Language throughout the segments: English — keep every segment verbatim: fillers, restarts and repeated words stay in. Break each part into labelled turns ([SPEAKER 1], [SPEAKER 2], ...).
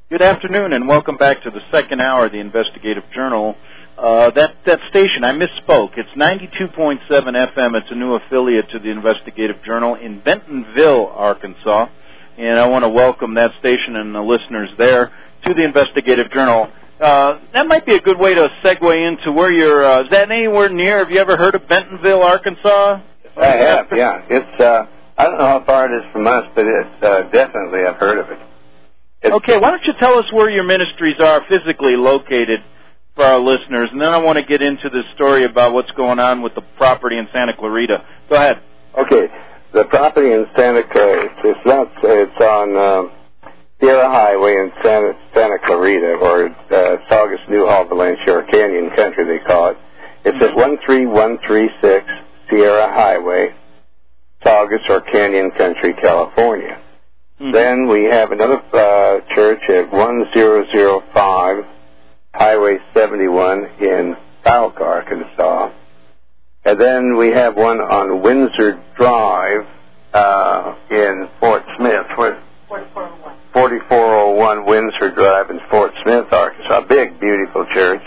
[SPEAKER 1] Good afternoon, and welcome back to the second hour of the Investigative Journal. Uh, that, that station, I misspoke. It's ninety-two point seven F M. It's a new affiliate to the Investigative Journal in Bentonville, Arkansas. And I want to welcome that station and the listeners there to the Investigative Journal. Uh, that might be a good way to segue into where you're, uh, is that anywhere near? Have you ever heard of Bentonville, Arkansas?
[SPEAKER 2] I have, yeah. It's, uh, I don't know how far it is from us, but it's, uh, definitely I've heard of it. It's,
[SPEAKER 1] okay, why don't you tell us where your ministries are physically located for our listeners, and then I want to get into the story about what's going on with the property in Santa Clarita. Go ahead.
[SPEAKER 2] Okay, the property in Santa Clarita, it's not, it's on, um, Sierra Highway in Santa, Santa Clarita, or uh, Saugus, Newhall, Valencia, or Canyon Country, they call it. It's mm-hmm. at one three one three six Sierra Highway, Saugus, or Canyon Country, California. Mm-hmm. Then we have another uh, church at one thousand five Highway seventy-one in Fouke, Arkansas. And then we have one on Windsor Drive uh, in Fort Smith. Where, forty-four oh one Windsor Drive in Fort Smith, Arkansas. Big, beautiful church.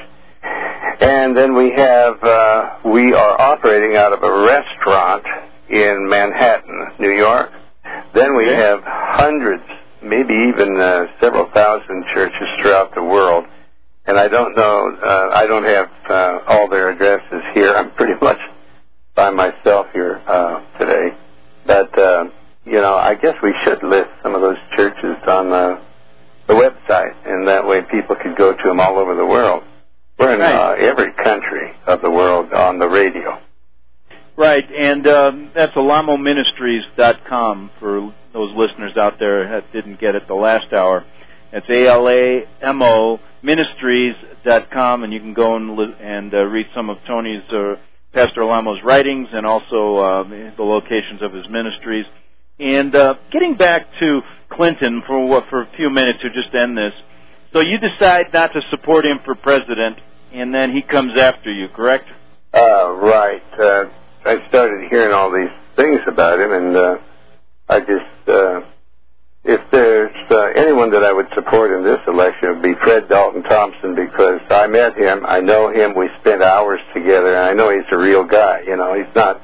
[SPEAKER 2] And then we have, uh, we are operating out of a restaurant in Manhattan, New York. Then we have hundreds, maybe even uh, several thousand churches throughout the world. And I don't know, uh, I don't have uh, all their addresses here. I'm pretty much by myself here uh, today. But, uh, you know, I guess we should list some of those churches on the, the website, and that way people could go to them all over the world. We're in uh, every country of the world on the radio.
[SPEAKER 1] Right, and um, that's alamo ministries dot com for those listeners out there that didn't get it the last hour. It's A L A M O ministries dot com, and you can go and, li- and uh, read some of Tony's, uh, Pastor Alamo's writings, and also uh, the locations of his ministries. And uh, getting back to Clinton for what, for a few minutes to just end this. So you decide not to support him for president, and then he comes after you, correct?
[SPEAKER 2] Uh, right. Uh, I started hearing all these things about him, and uh, I just, uh, if there's uh, anyone that I would support in this election, it would be Fred Dalton Thompson, because I met him, I know him, we spent hours together, and I know he's a real guy. You know, he's not...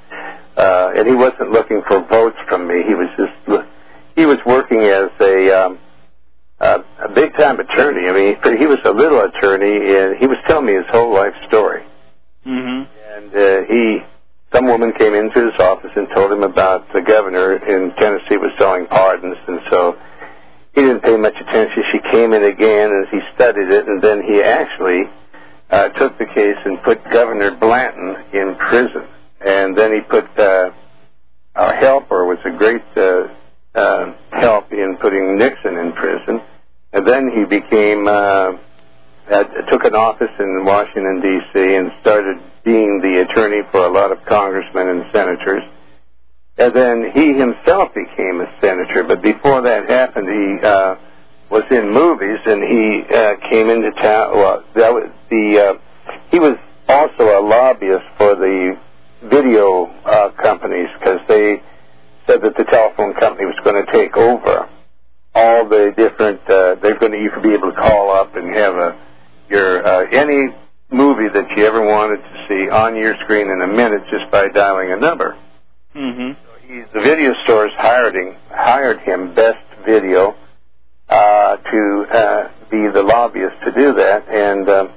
[SPEAKER 2] Uh, and he wasn't looking for votes from me. He was just, he was working as a, um, uh, a big-time attorney. I mean, he was a little attorney, and he was telling me his whole life story.
[SPEAKER 1] Mm-hmm.
[SPEAKER 2] And uh, he, some woman came into his office and told him about the governor in Tennessee was selling pardons, and so he didn't pay much attention. She came in again, and he studied it, and then he actually uh, took the case and put Governor Blanton in prison. And then he put uh, our helper was a great uh, uh, help in putting Nixon in prison. And then he became uh, had, took an office in Washington, D C, and started being the attorney for a lot of congressmen and senators. And then he himself became a senator. But before that happened, he uh, was in movies, and he uh, came into town. Well, that was the uh, he was also a lobbyist for the video uh, companies, because they said that the telephone company was going to take over all the different. Uh, they're going to you could be able to call up and have a your uh, any movie that you ever wanted to see on your screen in a minute just by dialing a number.
[SPEAKER 1] Mm-hmm.
[SPEAKER 2] So he's, the video stores hired him, hired him Best Video uh, to uh, be the lobbyist to do that, and um,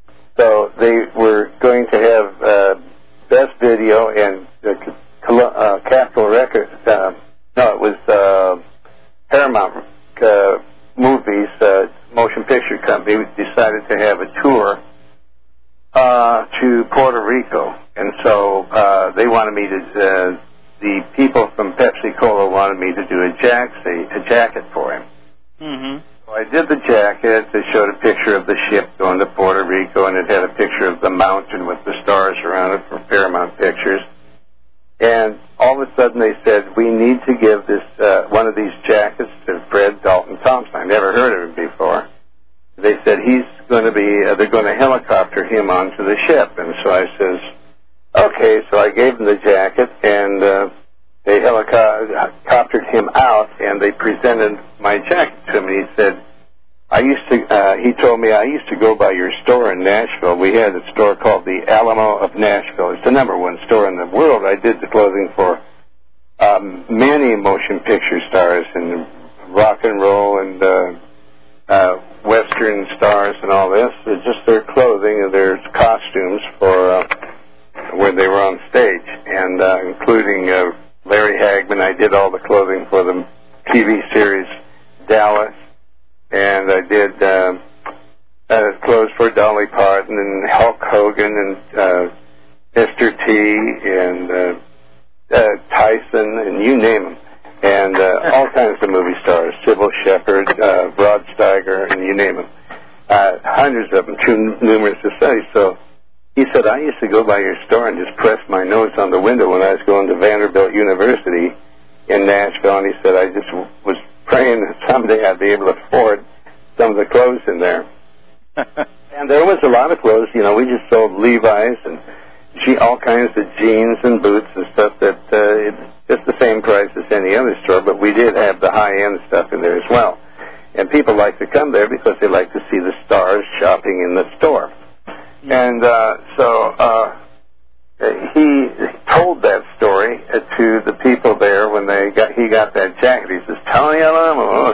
[SPEAKER 2] so they were going to have. Uh, Best Video and uh, uh, Capitol Records, uh, no, it was uh, Paramount uh, Movies, uh, motion picture company, decided to have a tour uh, to Puerto Rico. And so uh, they wanted me to, uh, the people from Pepsi Cola wanted me to do a, jack, a, a jacket for him.
[SPEAKER 1] Mm-hmm.
[SPEAKER 2] So I did the jacket. They showed a picture of the ship going to Puerto Rico, and it had a picture of the mountain with the stars around it from Paramount Pictures. And all of a sudden they said, we need to give this uh, one of these jackets to Fred Dalton Thompson. I never heard of him before. They said he's going to be, uh, they're going to helicopter him onto the ship. And so I says, okay. So I gave him the jacket, and uh, they helicoptered him out, and they presented my jacket to him. And he said, I used to, uh, he told me I used to go by your store in Nashville. We had a store called the Alamo of Nashville. It's the number one store in the world. I did the clothing for um, many motion picture stars and rock and roll and uh, uh, Western stars and all this. It's just their clothing and their costumes for uh, when they were on stage, and uh, including uh, Larry Hagman. I did all the clothing for the T V series Dallas. And I did uh, uh, clothes for Dolly Parton and Hulk Hogan and uh, Mister T and uh, uh, Tyson and you name them. And uh, all kinds of movie stars, Sybil Shepherd, uh, Rod Steiger, and you name them. Uh, hundreds of them, too numerous to say. So he said, I used to go by your store and just press my nose on the window when I was going to Vanderbilt University in Nashville. And he said, I just was praying that someday I'd be able to afford some of the clothes in there. And there was a lot of clothes. You know, we just sold Levi's and she, all kinds of jeans and boots and stuff that uh, it's just the same price as any other store, but we did have the high-end stuff in there as well. And people like to come there because they like to see the stars shopping in the store. And uh, so uh, he told that story to the people there when they got he got that jacket. He says, Tony Alamo.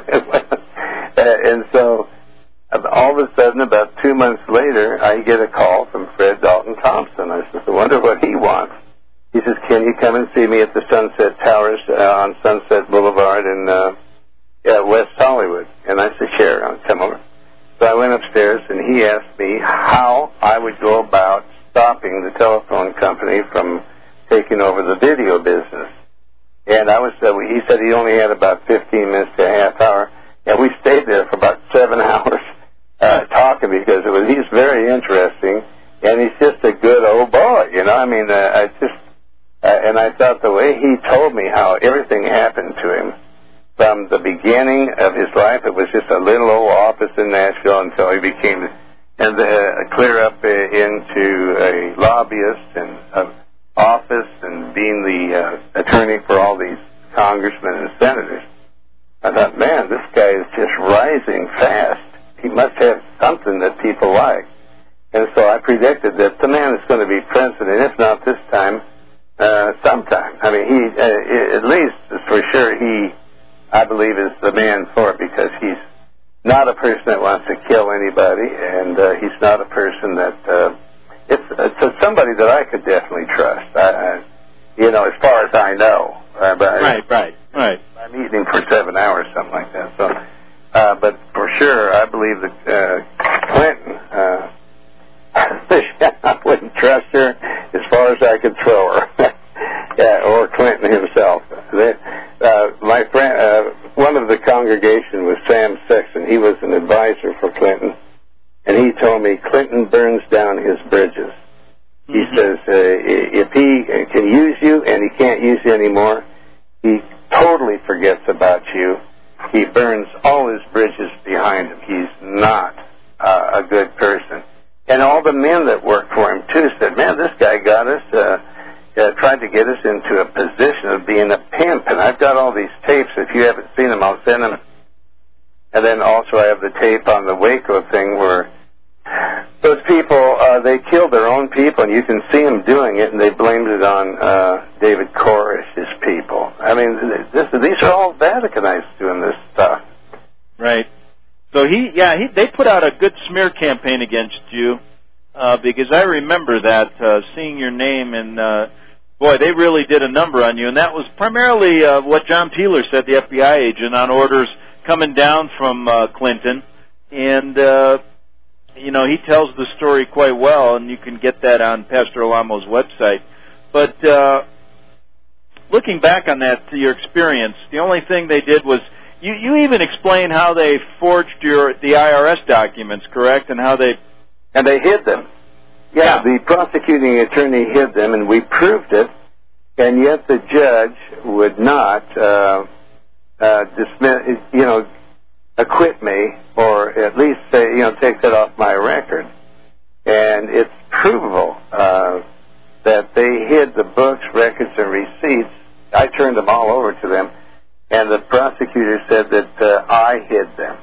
[SPEAKER 2] And so all of a sudden, about two months later, I get a call from Fred Dalton Thompson. I said, I wonder what he wants. He says, can you come and see me at the Sunset Towers uh, on Sunset Boulevard in uh, yeah, West Hollywood? And I said, sure, I'll come over. So I went upstairs, and he asked me how I would go about stopping the telephone company from taking over the video business. And I was, uh, he said he only had about fifteen minutes to a half hour, and we stayed there for about seven hours uh, talking because it was, he's very interesting, and he's just a good old boy, you know. I mean, uh, I just, uh, and I thought the way he told me how everything happened to him from the beginning of his life, it was just a little old office in Nashville until he became, and uh, clear up uh, into a lobbyist and uh, office and being the uh, attorney for all these congressmen and senators. I thought, man, this guy is just rising fast. He must have something that people like. And so I predicted that the man is going to be president, if not this time, uh, sometime. I mean, he, uh, at least for sure, he, I believe, is the man for it because he's not a person that wants to kill anybody, and uh, he's not a person that, uh, it's, it's somebody that I could definitely trust, I, I, you know, as far as I know. Uh, but
[SPEAKER 1] right, right, right.
[SPEAKER 2] I'm eating him for seven hours, something like that. So, uh, but for sure, I believe that uh, Clinton, uh, I wouldn't trust her as far as I could throw her. Yeah, or Clinton himself. They, uh, my friend, uh, one of the congregation was Sam Sexton. He was an advisor for Clinton, and he told me Clinton burns down his bridges. Mm-hmm. He says uh, if he can use you and he can't use you anymore, he totally forgets about you. He burns all his bridges behind him. He's not uh, a good person. And all the men that worked for him, too, said, man, this guy got us, uh, uh, tried to get us into a position of being a pimp. And I've got all these tapes. If you haven't seen them, I'll send them. And then also I have the tape on the Waco thing where those people, uh, they killed their own people, and you can see them doing it, and they blamed it on uh, David Koresh, his people. I mean, this, these are all Vaticanites doing this stuff.
[SPEAKER 1] Right. So he, yeah, he, they put out a good smear campaign against you uh, because I remember that, uh, seeing your name, and uh, boy, they really did a number on you, and that was primarily uh, what John Peeler said, the F B I agent, on orders coming down from uh, Clinton, and uh, you know, he tells the story quite well, and you can get that on Pastor Alamo's website. But uh, looking back on that, to your experience, the only thing they did was, you, you even explain how they forged your the I R S documents, correct, and how they...
[SPEAKER 2] And they hid them. Yeah, yeah, the prosecuting attorney hid them, and we proved it, and yet the judge would not uh, uh, dismiss, you know, acquit me, or at least say, you know, take that off my record. And it's provable uh, that they hid the books, records, and receipts. I turned them all over to them, and the prosecutor said that uh, I hid them.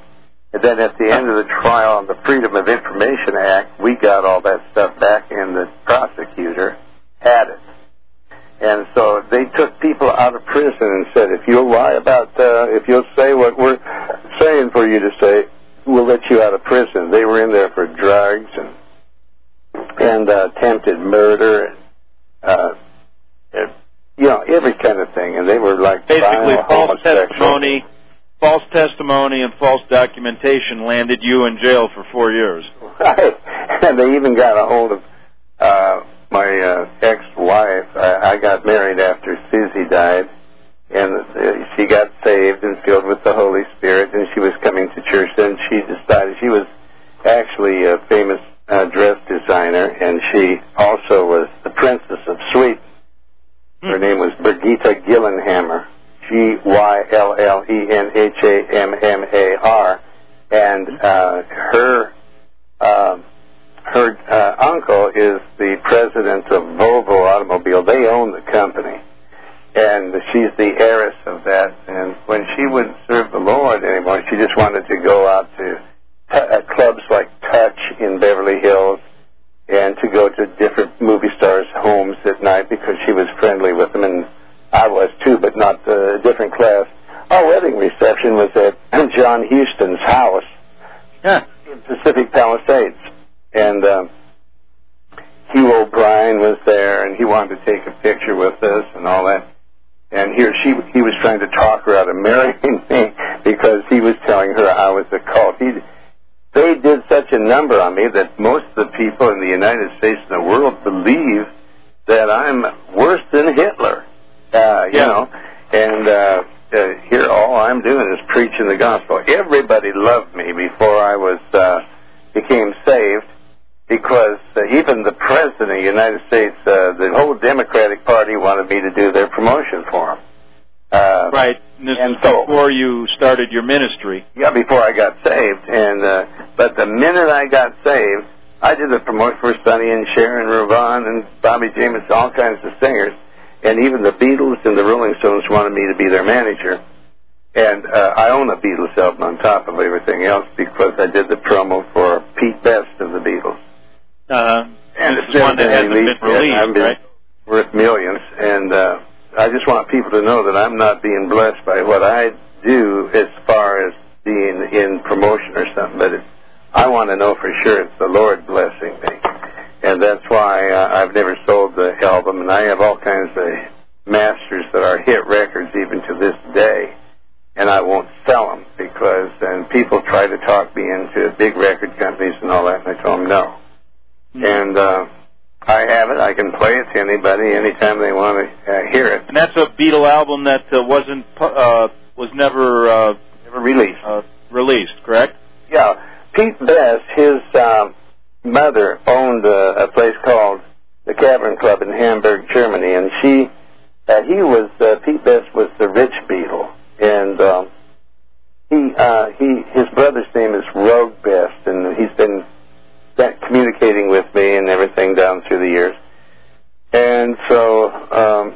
[SPEAKER 2] And then at the end of the trial on the Freedom of Information Act, we got all that stuff back, and the prosecutor had it. And so they took people out of prison and said, if you'll lie about, uh, if you'll say what we're saying for you to say, we'll let you out of prison. They were in there for drugs and and uh, attempted murder, and, uh, and, you know, every kind of thing. And they were like
[SPEAKER 1] basically false testimony. False testimony and false documentation landed you in jail for four years.
[SPEAKER 2] Right. And they even got a hold of uh, my uh, ex-wife. I, I got married after Susie died, and uh, she got saved and filled with the Holy Spirit, and she was coming to church. Then she decided she was actually a famous uh, dress designer, and she also was the Princess of Sweden. Her name was Birgitta Gyllenhammar. G Y L L E N H A M M A R, and uh, her uh, her uh, uncle is the president of Volvo Automobile. They own the company, and she's the heiress of that. And when she wouldn't serve the Lord anymore, she just wanted to go out to t- uh, clubs like Touch in Beverly Hills, and to go to different movie stars' homes at night because she was friendly with them. And I was too, but not a uh, different class. Our wedding reception was at John Huston's house
[SPEAKER 1] yeah.
[SPEAKER 2] in Pacific Palisades. And uh, Hugh O'Brien was there, and he wanted to take a picture with us and all that. And here she, he was trying to talk her out of marrying me because he was telling her I was a cult. He, they did such a number on me that most of the people in the United States and the world believe that I'm worse than Hitler. Uh, you
[SPEAKER 1] yeah.
[SPEAKER 2] know, and uh, uh, here all I'm doing is preaching the gospel. Everybody loved me before I was uh, became saved, because uh, even the president of the United States, uh, the whole Democratic Party wanted me to do their promotion for him. Uh,
[SPEAKER 1] right, and this
[SPEAKER 2] and
[SPEAKER 1] is
[SPEAKER 2] so,
[SPEAKER 1] before you started your ministry.
[SPEAKER 2] Yeah, before I got saved, and uh, but the minute I got saved, I did the promotion for Sonny and Sharon Ravon and Bobby James, all kinds of singers. And even the Beatles and the Rolling Stones wanted me to be their manager. And uh, I own a Beatles album on top of everything else because I did the promo for Pete Best of the Beatles.
[SPEAKER 1] Uh-huh.
[SPEAKER 2] And
[SPEAKER 1] this is one that hasn't been released,
[SPEAKER 2] I've been
[SPEAKER 1] right?
[SPEAKER 2] Worth millions. And uh, I just want people to know that I'm not being blessed by what I do as far as being in promotion or something. But it's, I want to know for sure it's the Lord blessing me. And that's why uh, I've never sold the album, and I have all kinds of masters that are hit records even to this day, and I won't sell them because, and people try to talk me into big record companies and all that, and I told them no. Mm-hmm. And uh, I have it. I can play it to anybody anytime they want to uh, hear it.
[SPEAKER 1] And that's a Beatle album that uh, wasn't, uh, was never, uh,
[SPEAKER 2] never released.
[SPEAKER 1] Uh, released, correct?
[SPEAKER 2] Yeah. Pete Best, his... Um, mother owned a, a place called the Cavern Club in Hamburg, Germany, and she, uh, he was, uh, Pete Best was the rich Beatle, and um, he, uh, he, his brother's name is Rogue Best, and he's been communicating with me and everything down through the years, and so um,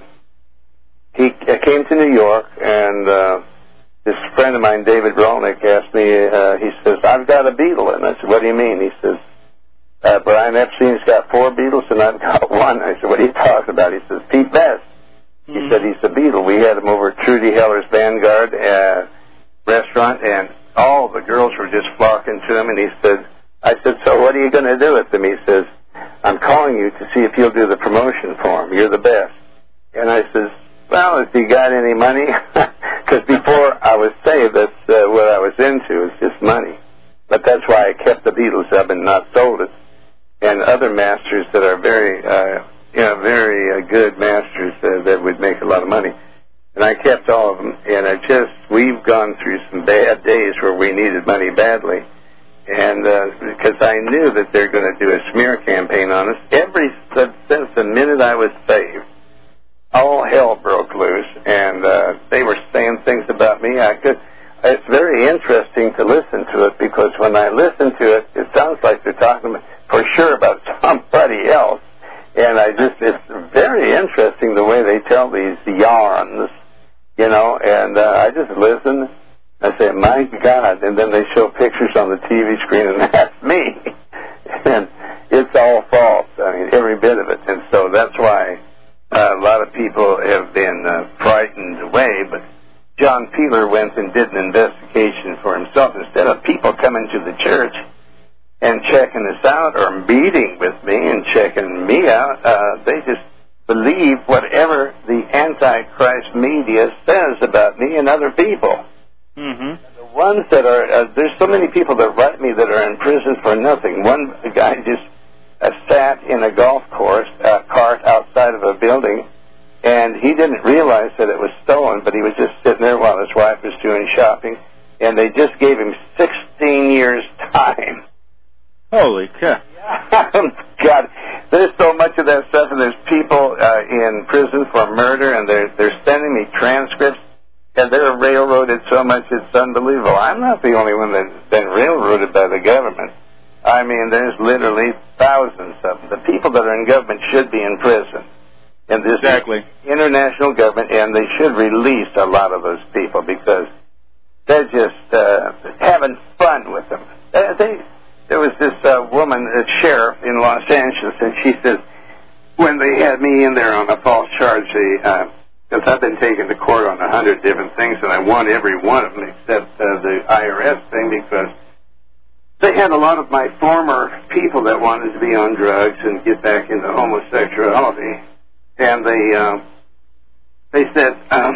[SPEAKER 2] he came to New York, and uh, this friend of mine, David Rolnick, asked me, uh, he says, I've got a Beatle, and I said, what do you mean? He says, Uh, Brian Epstein's got four Beatles and I've got one. I said, what are you talking about? He says, Pete Best. Mm-hmm. He said, he's a Beatle. We had him over at Trudy Heller's Vanguard uh, restaurant, and all the girls were just flocking to him. And he said, I said, so what are you going to do with him? He says, I'm calling you to see if you'll do the promotion for him. You're the best. And I says, well, if you got any money, because before I was saved, that's uh, what I was into, is just money. But that's why I kept the Beatles up and not sold it. And other masters that are very, uh, you know, very uh, good masters uh, that would make a lot of money. And I kept all of them. And I just, we've gone through some bad days where we needed money badly. And uh, because I knew that they're going to do a smear campaign on us. Every, since the minute I was saved, all hell broke loose. And uh, they were saying things about me. I could, it's very interesting to listen to it because when I listen to it, it sounds like they're talking for sure about somebody else. And I just, it's very interesting the way they tell these yarns, you know, and uh, I just listen. I say, my God, and then they show pictures on the T V screen, and that's me. And it's all false, I mean, every bit of it. And so that's why uh, a lot of people have been uh, frightened away, but John Peeler went and did an investigation for himself. Instead of people coming to the church and checking us out or meeting with me and checking me out, uh, they just believe whatever the Antichrist media says about me and other people.
[SPEAKER 1] Mm-hmm.
[SPEAKER 2] The ones that are, uh, there's so many people that write me that are in prison for nothing. One guy just uh, sat in a golf course uh, cart outside of a building, and he didn't realize that it was stolen, but he was just sitting there while his wife was doing shopping, and they just gave him sixteen years time.
[SPEAKER 1] Holy cow.
[SPEAKER 2] God, there's so much of that stuff, and there's people uh, in prison for murder, and they're, they're sending me transcripts, and they're railroaded so much it's unbelievable. I'm not the only one that's been railroaded by the government. I mean, there's literally thousands of them. The people that are in government should be in prison. And this
[SPEAKER 1] exactly.
[SPEAKER 2] is international government, and they should release a lot of those people because they're just uh, having fun with them. They, they There was this uh, woman, a sheriff in Los Angeles, and she says, when they had me in there on a false charge, because uh, I've been taken to court on a hundred different things, and I won every one of them except uh, the I R S thing, because they had a lot of my former people that wanted to be on drugs and get back into homosexuality, and they uh, they said, um,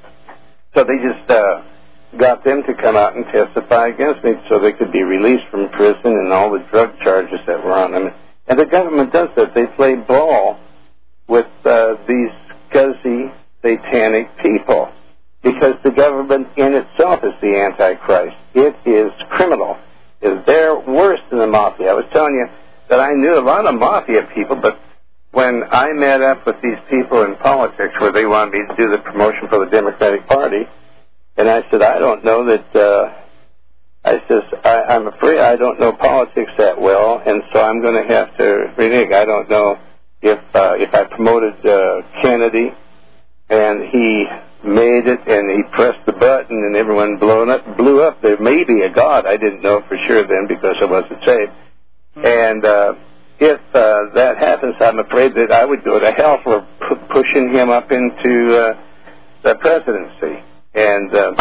[SPEAKER 2] so they just... Uh, got them to come out and testify against me so they could be released from prison and all the drug charges that were on them. And the government does that. They play ball with uh, these scuzzy, satanic people because the government in itself is the Antichrist. It is criminal. They're worse than the mafia. I was telling you that I knew a lot of mafia people, but when I met up with these people in politics where they wanted me to do the promotion for the Democratic Party, and I said, I don't know that, uh, I says, I, I'm afraid I don't know politics that well, and so I'm going to have to renege. I don't know if uh, if I promoted uh, Kennedy and he made it and he pressed the button and everyone blown up, blew up. There may be a God. I didn't know for sure then because I wasn't saved. Mm-hmm. And uh, if uh, that happens, I'm afraid that I would go to hell for p- pushing him up into uh, the presidency. And uh,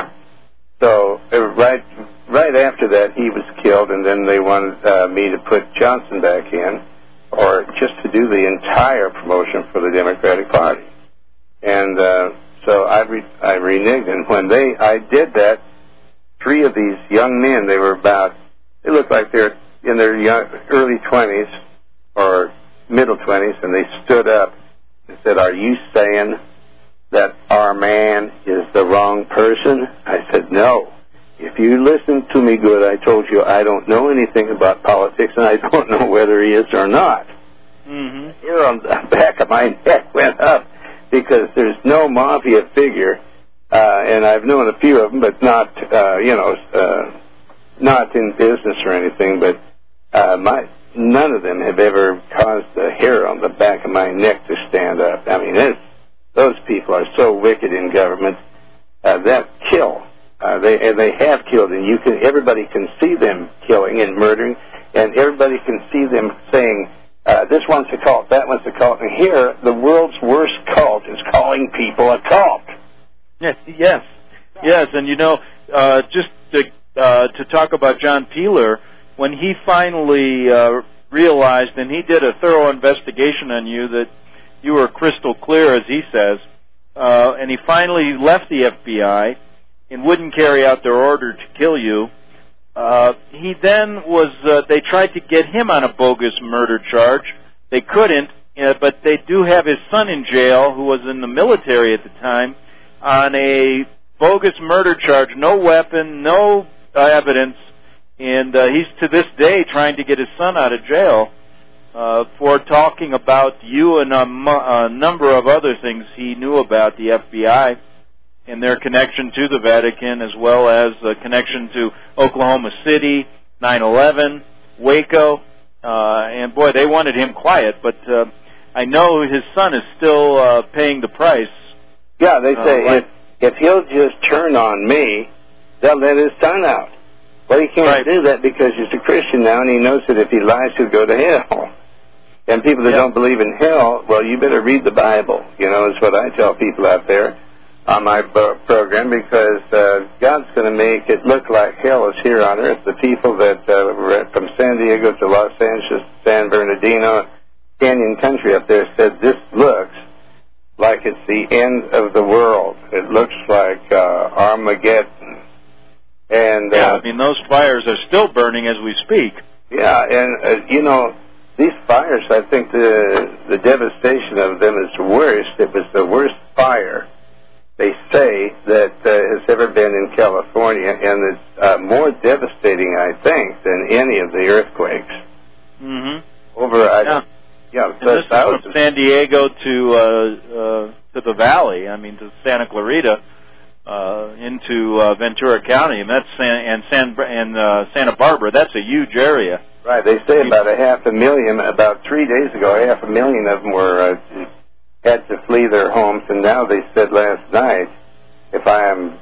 [SPEAKER 2] so uh, right right after that, he was killed, and then they wanted uh, me to put Johnson back in, or just to do the entire promotion for the Democratic Party. And uh, so I re- I reneged, and when they I did that, three of these young men, they were about, they looked like they're in their young, early twenties or middle twenties, and they stood up and said, "Are you saying that our man is the wrong person?" I said, "No. If you listen to me good, I told you I don't know anything about politics, and I don't know whether he is or not." Mm-hmm. Here on the back of my neck went up because there's no mafia figure, uh, and I've known a few of them, but not, uh, you know, uh, not in business or anything, but uh, my none of them have ever caused the hair on the back of my neck to stand up. I mean, it's those people are so wicked in government uh, that kill. Uh, they and they have killed, and you can. Everybody can see them killing and murdering, and everybody can see them saying, uh, "This one's a cult, that one's a cult." And here, the world's worst cult is calling people a cult.
[SPEAKER 1] Yes, yes, yes. And you know, uh, just to uh, to talk about John Peeler, when he finally uh, realized, and he did a thorough investigation on you that you were crystal clear, as he says, uh, and he finally left the F B I and wouldn't carry out their order to kill you. Uh, he then was, uh, they tried to get him on a bogus murder charge. They couldn't, uh, but they do have his son in jail, who was in the military at the time, on a bogus murder charge, no weapon, no uh, evidence, and uh, he's to this day trying to get his son out of jail. Uh, for talking about you and a, a number of other things he knew about the F B I and their connection to the Vatican, as well as a connection to Oklahoma City, nine eleven, Waco, uh, and boy, they wanted him quiet, but uh, I know his son is still uh, paying the price.
[SPEAKER 2] Yeah, they say
[SPEAKER 1] uh, like,
[SPEAKER 2] if, if he'll just turn on me, they'll let his son out. Well, he can't
[SPEAKER 1] right.
[SPEAKER 2] do that because he's a Christian now, and he knows that if he lies, he'll go to hell. And people that
[SPEAKER 1] yep.
[SPEAKER 2] don't believe in hell, well, you better read the Bible, you know, is what I tell people out there on my program, because uh, God's going to make it look like hell is here on earth. The people that uh, were from San Diego to Los Angeles, San Bernardino, Canyon Country up there said this looks like it's the end of the world. It looks like uh, Armageddon. And
[SPEAKER 1] yeah,
[SPEAKER 2] uh,
[SPEAKER 1] I mean, those fires are still burning as we speak.
[SPEAKER 2] Yeah, and, uh, you know, these fires, I think the the devastation of them is worst. It was the worst fire, they say, that uh, has ever been in California, and it's uh, more devastating, I think, than any of the earthquakes.
[SPEAKER 1] Mm-hmm.
[SPEAKER 2] Over, I,
[SPEAKER 1] yeah,
[SPEAKER 2] yeah,
[SPEAKER 1] and this is from San Diego to uh, uh, to the valley. I mean, to Santa Clarita, uh, into uh, Ventura County, and that's San, and San and uh, Santa Barbara. That's a huge area.
[SPEAKER 2] Right. They say about a half a million. About three days ago, a half a million of them were. Uh, had to flee their homes, and now they said last night, if I am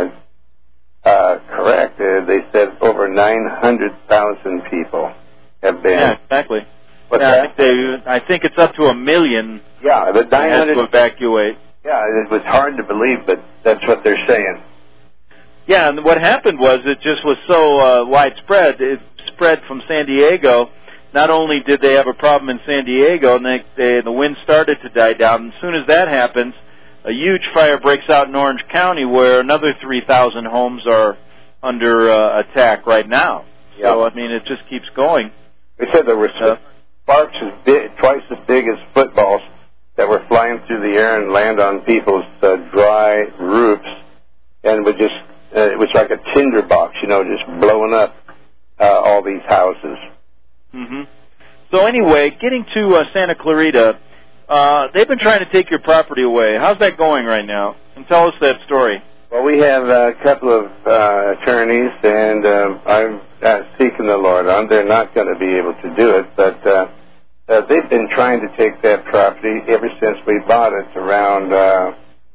[SPEAKER 2] uh, uh, correct, uh, they said over nine hundred thousand people have been.
[SPEAKER 1] Yeah, exactly.
[SPEAKER 2] What's
[SPEAKER 1] yeah,
[SPEAKER 2] that?
[SPEAKER 1] I think, they, I think it's up to a million.
[SPEAKER 2] Yeah, but nine hundred
[SPEAKER 1] to evacuate.
[SPEAKER 2] Yeah, it was hard to believe, but that's what they're saying.
[SPEAKER 1] Yeah, and what happened was it just was so uh, widespread. It spread from San Diego. Not only did they have a problem in San Diego, and they, they, the wind started to die down, and as soon as that happens, a huge fire breaks out in Orange County where another three thousand homes are under uh, attack right now.
[SPEAKER 2] Yeah.
[SPEAKER 1] So, I mean, it just keeps going.
[SPEAKER 2] They said there were
[SPEAKER 1] uh,
[SPEAKER 2] sparks as big, twice as big as footballs that were flying through the air and land on people's uh, dry roofs, and would just, uh, it was like a tinderbox, you know, just blowing up uh, all these houses.
[SPEAKER 1] Mm-hmm. So anyway, getting to uh, Santa Clarita, uh, they've been trying to take your property away. How's that going right now? And tell us that story.
[SPEAKER 2] Well, we have a couple of uh, attorneys, and uh, I'm uh, seeking the Lord on. They're not going to be able to do it, but uh, uh, they've been trying to take that property ever since we bought it around uh,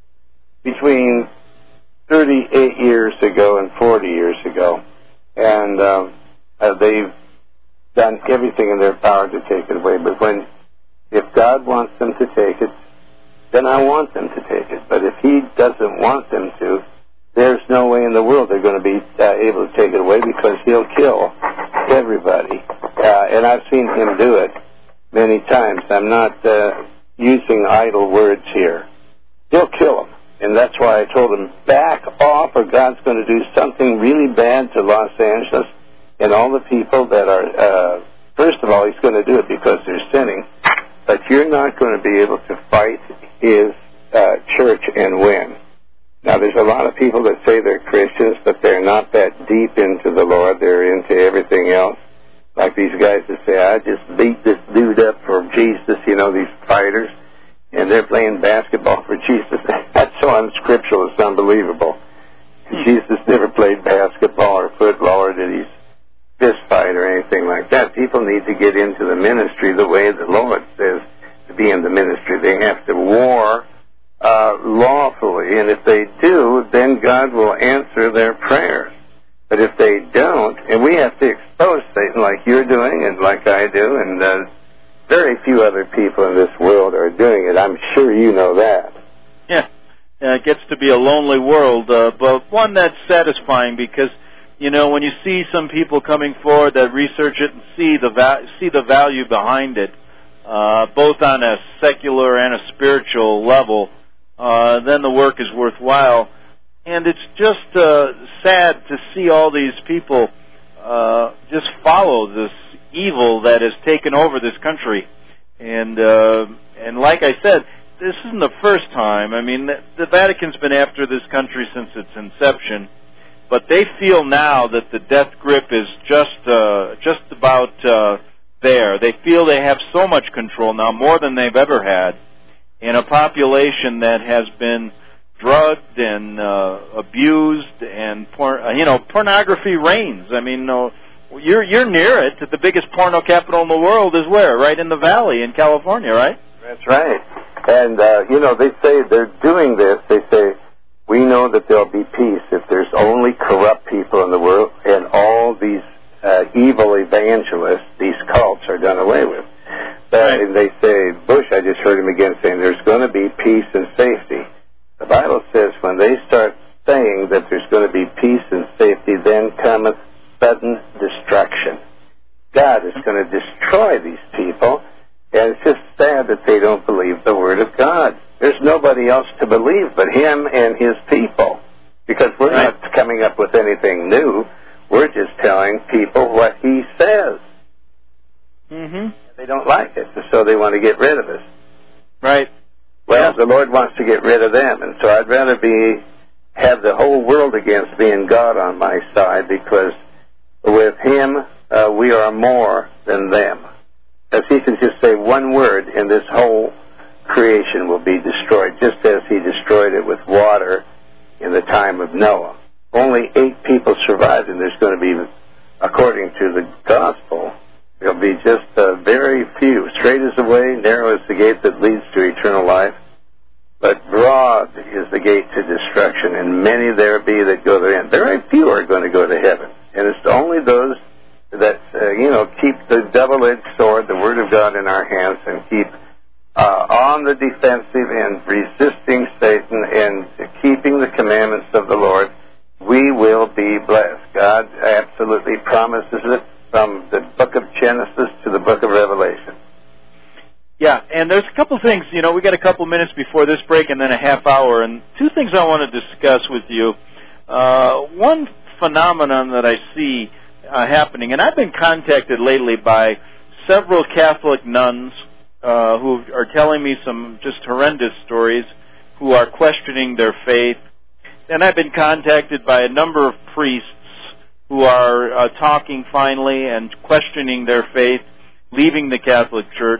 [SPEAKER 2] between thirty-eight years ago and forty years ago. And uh, uh, they've done everything in their power to take it away. But when, if God wants them to take it, then I want them to take it. But if He doesn't want them to, there's no way in the world they're going to be uh, able to take it away, because He'll kill everybody. Uh, and I've seen Him do it many times. I'm not uh, using idle words here. He'll kill them. And that's why I told them, back off, or God's going to do something really bad to Los Angeles and all the people that are, uh, first of all, He's going to do it because they're sinning, but you're not going to be able to fight His uh, church and win. Now, there's a lot of people that say they're Christians, but they're not that deep into the Lord. They're into everything else. Like these guys that say, I just beat this dude up for Jesus, you know, these fighters, and they're playing basketball for Jesus. That's so unscriptural, it's unbelievable. Jesus never played basketball or football or did he fist fight or anything like that. People need to get into the ministry the way the Lord says to be in the ministry. They have to war uh, lawfully, and if they do, then God will answer their prayers. But if they don't, and we have to expose Satan like you're doing and like I do, and uh, very few other people in this world are doing it. I'm sure you know that.
[SPEAKER 1] Yeah, yeah, it gets to be a lonely world, uh, but one that's satisfying because, you know, when you see some people coming forward that research it and see the va- see the value behind it, uh, both on a secular and a spiritual level, uh, then the work is worthwhile. And it's just uh, sad to see all these people uh, just follow this evil that has taken over this country. And uh, and like I said, this isn't the first time. I mean, the, the Vatican's been after this country since its inception, but they feel now that the death grip is just uh, just about uh, there. They feel they have so much control now, more than they've ever had, in a population that has been drugged and uh, abused, and por- uh, you know, pornography reigns. I mean, no. You're you're near it. The biggest porno capital in the world is where? Right in the Valley in California, right?
[SPEAKER 2] That's right. And, uh, you know, they say they're doing this. They say We know that there'll be peace if there's only corrupt people in the world and all these uh, evil evangelists, these cults, are done away with. But right. They say, Bush, I just heard him again saying there's going to be peace and safety. The Bible says when they start saying that there's going to be peace and safety, then cometh sudden destruction. God is going to destroy these people, and it's just sad that they don't believe the Word of God. There's nobody else to believe but Him and His people, because we're right. not coming up with anything new. We're just telling people what He says.
[SPEAKER 1] Mm-hmm.
[SPEAKER 2] They don't like it, so they want to get rid of us.
[SPEAKER 1] Right.
[SPEAKER 2] Well,
[SPEAKER 1] yeah.
[SPEAKER 2] the Lord wants to get rid of them, and so I'd rather be have the whole world against me and God on my side, because with Him uh, we are more than them. As He can just say one word, and this whole creation will be destroyed, just as He destroyed it with water in the time of Noah. Only eight people survived, and there's going to be, according to the gospel, there'll be just uh, very few. Straight is the way, narrow is the gate that leads to eternal life, but broad is the gate to destruction, and many there be that go therein. Very few are going to go to heaven, and it's only those that, uh, you know, keep the double-edged sword, the Word of God, in our hands, and keep uh, on the defensive and resisting Satan and keeping the commandments of the Lord. We will be blessed. God absolutely promises it from the book of Genesis to the book of Revelation.
[SPEAKER 1] Yeah, and there's a couple things, you know, we got a couple minutes before this break and then a half hour, and two things I want to discuss with you. Uh, one phenomenon that I see uh, happening, and I've been contacted lately by several Catholic nuns uh, who are telling me some just horrendous stories, who are questioning their faith. And I've been contacted by a number of priests who are uh, talking finally and questioning their faith, leaving the Catholic Church.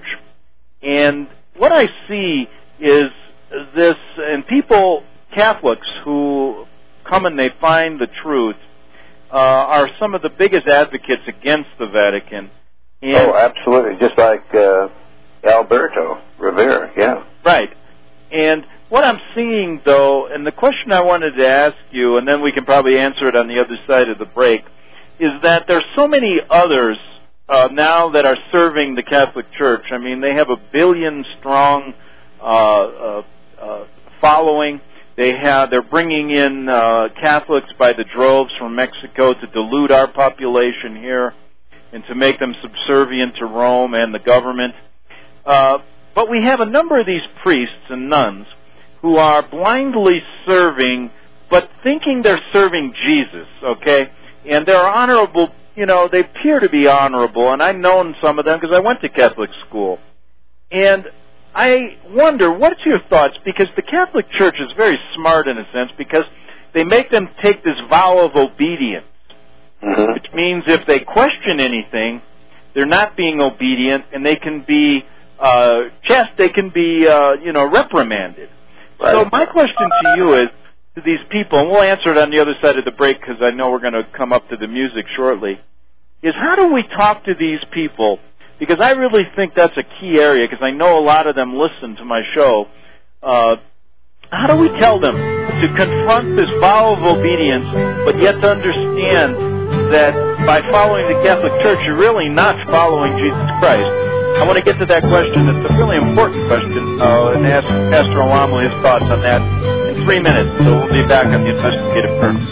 [SPEAKER 1] And what I see is this, and people, Catholics who come and they find the truth, uh, are some of the biggest advocates against the Vatican. And
[SPEAKER 2] oh, absolutely, just like uh, Alberto Rivera, yeah.
[SPEAKER 1] Right. And what I'm seeing, though, and the question I wanted to ask you, and then we can probably answer it on the other side of the break, is that there's so many others uh, now that are serving the Catholic Church. I mean, they have a billion-strong uh, uh, uh, following. They have, they're bringing in uh, Catholics by the droves from Mexico to dilute our population here and to make them subservient to Rome and the government. Uh, but we have a number of these priests and nuns who are blindly serving, but thinking they're serving Jesus, okay? And they're honorable, you know, they appear to be honorable, and I've known some of them because I went to Catholic school. And I wonder, what's your thoughts? Because the Catholic Church is very smart in a sense, because they make them take this vow of obedience,
[SPEAKER 2] mm-hmm.
[SPEAKER 1] which means if they question anything, they're not being obedient, and they can be, uh, chest, they can be, uh, you know, reprimanded. Right. So my question to you is, to these people, and we'll answer it on the other side of the break because I know we're going to come up to the music shortly, is how do we talk to these people? Because I really think that's a key area, because I know a lot of them listen to my show. Uh, how do we tell them to confront this vow of obedience, but yet to understand that by following the Catholic Church, you're really not following Jesus Christ? I want to get to that question. It's a really important question, uh, and ask Pastor Alamo his thoughts on that in three minutes. So we'll be back on the Investigative Purpose.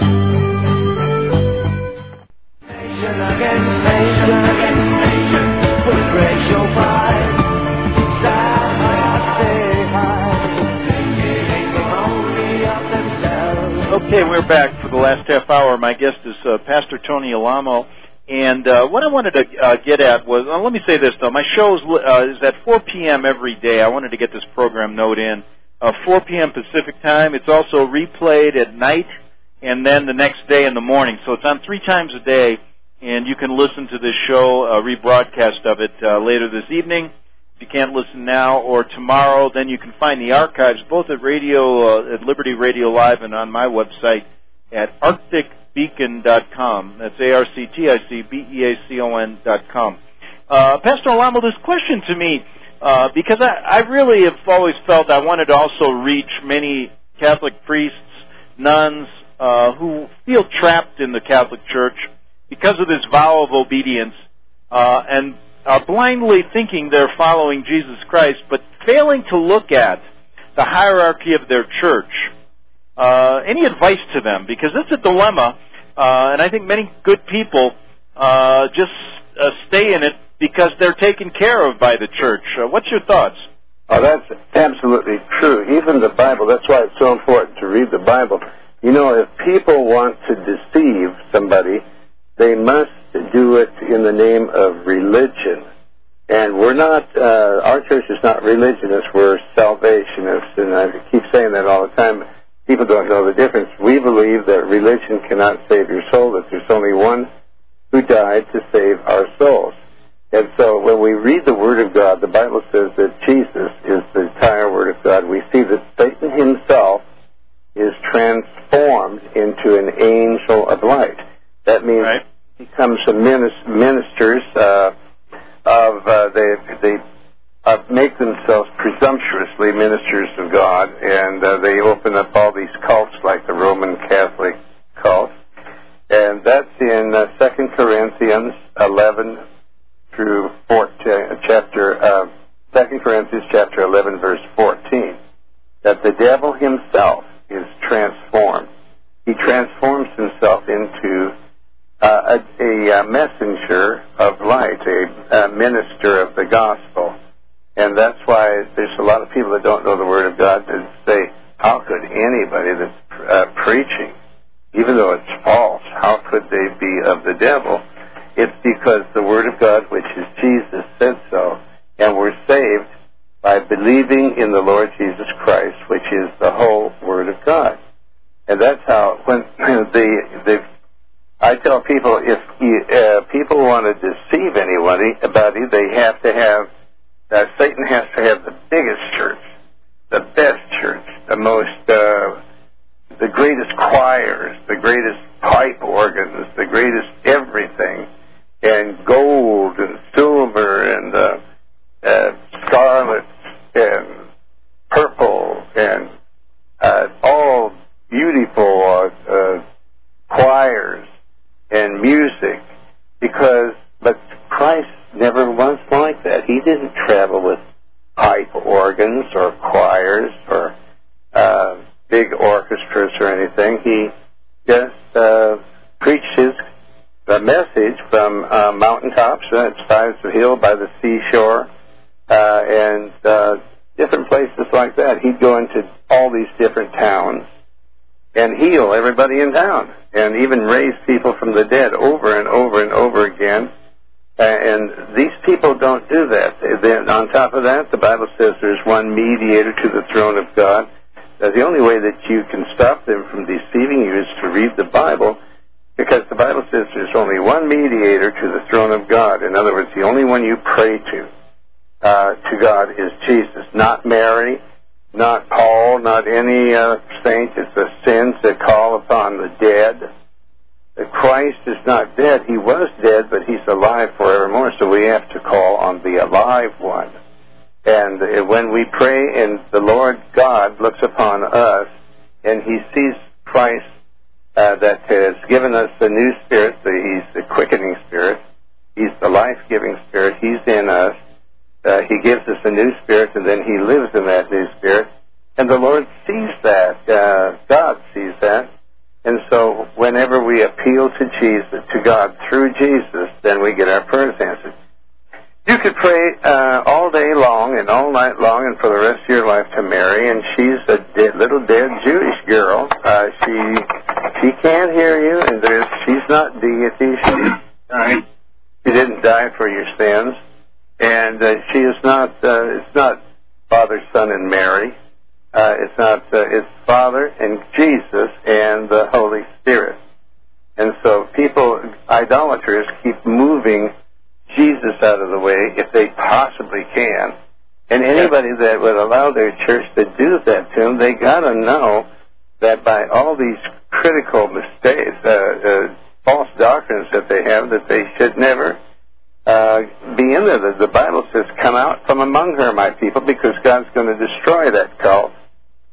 [SPEAKER 3] Nation against nation against nation, put ratio five.
[SPEAKER 1] Okay, we're back for the last half hour. My guest is uh, Pastor Tony Alamo. And uh, what I wanted to uh, get at was, uh, let me say this, though. My show is, uh, is at four p.m. every day. I wanted to get this program note in. Uh, four p.m. Pacific time. It's also replayed at night and then the next day in the morning. So it's on three times a day, and you can listen to this show, a rebroadcast of it uh, later this evening. If you can't listen now or tomorrow, then you can find the archives both at radio, uh, at Liberty Radio Live and on my website at Arctic Beacon dot com. That's A R C T I C B E A C O N dot com. Uh, Pastor Alamo, this question to me, uh, because I, I really have always felt I wanted to also reach many Catholic priests nuns uh, who feel trapped in the Catholic Church because of this vow of obedience uh, and are blindly thinking they're following Jesus Christ, but failing to look at the hierarchy of their church. Uh, any advice to them? Because it's a dilemma, uh, and I think many good people uh, just uh, stay in it because they're taken care of by the church. Uh, what's your thoughts?
[SPEAKER 2] Oh, that's absolutely true. Even the Bible, that's why it's so important to read the Bible. You know, if people want to deceive somebody, they must do it in the name of religion. And we're not, uh, our church is not religionists, we're salvationists, and I keep saying that all the time. People don't know the difference. We believe that religion cannot save your soul, that there's only one who died to save our souls. And so when we read the Word of God, the Bible says that Jesus is the entire Word of God. We see that Satan himself is transformed into an angel of light. That means right. he becomes a ministers uh, of, uh, they, they uh, make themselves presumptuously ministers of God, and uh, they open up all these cults like the Roman Catholic cult. And that's in uh, Second Corinthians eleven through fourteen, chapter, uh, Second Corinthians chapter eleven, verse fourteen, that the devil himself is transformed. He transforms himself into uh, a, a, a messenger of light, a, a minister of the gospel. And that's why there's a lot of people that don't know the Word of God that say, how could anybody that's uh, preaching, even though it's false, how could they be of the devil? It's because the Word of God, which is Jesus, said so, and we're saved by believing in the Lord Jesus Christ, which is the whole Word of God. And that's how, when the, the I tell people, if you, uh, people want to deceive anybody, about it, they have to have, uh, Satan has to have the biggest church, the best church, the most, uh, the greatest choirs, the greatest pipe organs, the greatest everything, and gold and silver and uh, uh, scarlet and purple and uh, all beautiful uh, uh, choirs and music, because but Christ never was like that. He didn't travel with pipe organs or choirs or uh, big orchestras or anything. He just uh, preached his the message from uh, mountaintops, uh, sides of the hill by the seashore, uh, and uh, different places like that. He'd go into all these different towns and heal everybody in town, and even raise people from the dead over and over and over again. Uh, and these people don't do that. Then on top of that, the Bible says there's one mediator to the throne of God. Uh, the only way that you can stop them from deceiving you is to read the Bible, because the Bible says there's only one mediator to the throne of God. In other words, the only one you pray to, uh, to God is Jesus. Not Mary, not Paul, not any uh, saint. It's a sin to call upon the dead. Christ is not dead. He was dead, but he's alive forevermore, so we have to call on the alive one. And uh, when we pray and the Lord God looks upon us and he sees Christ Uh, that has given us the new spirit, the, he's the quickening spirit, he's the life-giving spirit, he's in us, uh, he gives us a new spirit, and then he lives in that new spirit, and the Lord sees that, uh, God sees that, and so whenever we appeal to Jesus, to God through Jesus, then we get our prayers answered. You could pray uh, all day long and all night long and for the rest of your life to Mary, and she's a dead, little dead Jewish girl. Uh, she she can't hear you, and there's, she's not deity. She didn't die. She didn't die for your sins, and uh, she is not. Uh, it's not Father, Son, and Mary. Uh, it's not. Uh, it's Father and Jesus and the Holy Spirit. And so people, idolaters, keep moving Jesus out of the way if they possibly can. And anybody that would allow their church to do that to them, they got to know that by all these critical mistakes, uh, uh, false doctrines that they have, that they should never uh, be in there. The, the Bible says, come out from among her, my people, because God's going to destroy that cult.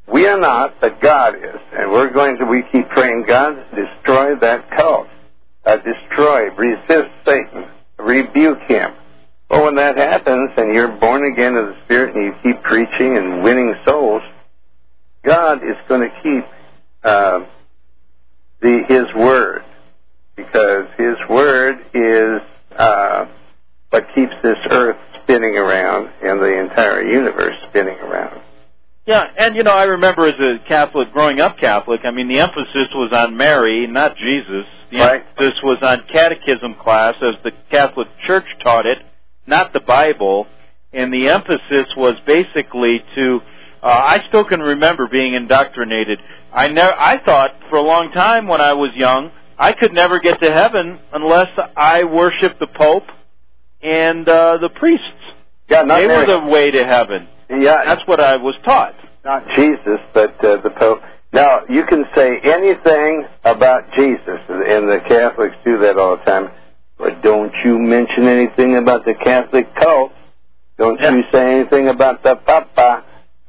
[SPEAKER 2] We are not, but God is. And we're going to, we keep praying, God, destroy that cult. Uh, destroy, resist Satan, rebuke him. Well, when that happens and you're born again of the Spirit and you keep preaching and winning souls, God is going to keep uh, the His Word, because His Word is uh, what keeps this earth spinning around and the entire universe spinning around.
[SPEAKER 1] Yeah, and, you know, I remember as a Catholic, growing up Catholic, I mean, the emphasis was on Mary, not Jesus. The
[SPEAKER 2] right.
[SPEAKER 1] emphasis was on catechism class, as the Catholic Church taught it, not the Bible. And the emphasis was basically to, uh, I still can remember being indoctrinated. I, ne- I thought for a long time when I was young, I could never get to heaven unless I worshiped the Pope and uh, the priests.
[SPEAKER 2] Yeah, not
[SPEAKER 1] they
[SPEAKER 2] Mary.
[SPEAKER 1] were the way to heaven.
[SPEAKER 2] Yeah,
[SPEAKER 1] that's what I was taught.
[SPEAKER 2] Not Jesus, but uh, the Pope. Now, you can say anything about Jesus, and the Catholics do that all the time, but don't you mention anything about the Catholic cult. Don't yeah. you say anything about the Papa.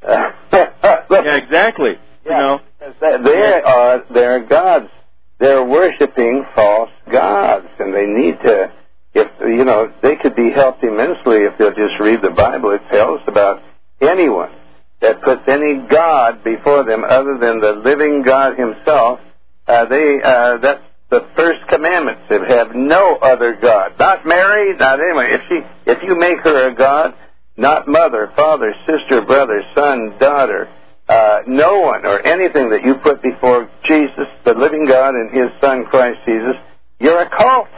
[SPEAKER 1] Yeah, exactly.
[SPEAKER 2] Yeah.
[SPEAKER 1] You know,
[SPEAKER 2] they are they're gods. They're worshiping false gods, and they need to. If you know, they could be helped immensely if they'll just read the Bible. It tells about anyone that puts any god before them other than the living God Himself. Uh, they uh, that's the first commandment, to have no other god, not Mary, not anyone. If she, if you make her a god, not mother, father, sister, brother, son, daughter, uh, no one or anything that you put before Jesus, the living God, and His Son Christ Jesus, you're a cult.